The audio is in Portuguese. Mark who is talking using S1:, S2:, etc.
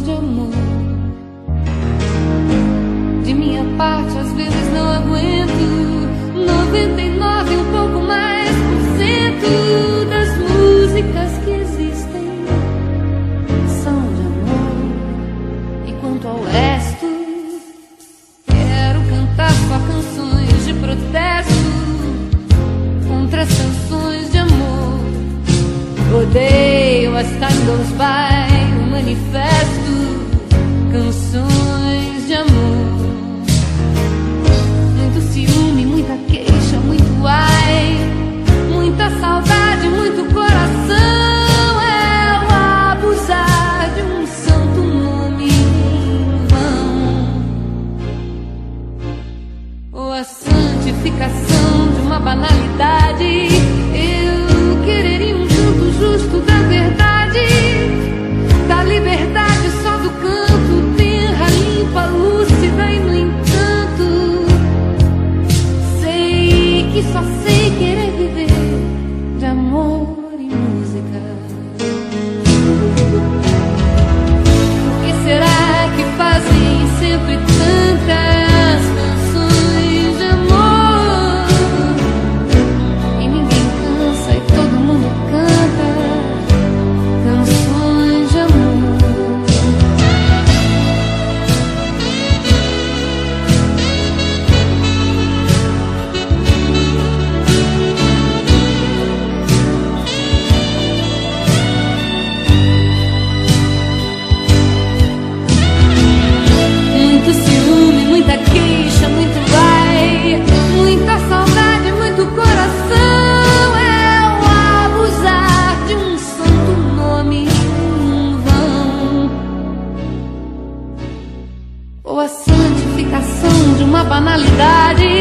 S1: canções de amor. De minha parte, às vezes não aguento 99 e um pouco mais por cento das músicas que existem são de amor. E quanto ao resto, quero cantar só canções de protesto contra as canções de amor. Odeio as Time Goes By, o manifesto, canções de amor. Muito ciúme, muita queixa, muito ai, muita saudade, muito coração. É o abusar de um santo nome em vão, ou a santificação de uma banalidade. Eu quereria um canto justo da verdade, da liberdade só do canto, terra limpa, lúcida e no entanto sei que só sei querer viver de amor e música. Por que será que fazem sempre tantas canções de amor e ninguém cansa e todo mundo canta canções de amor? Muito ciúme, muita queixa, muito vai, muita saudade, muito coração. É o abusar de um santo nome em vão, ou a santificação de uma banalidade.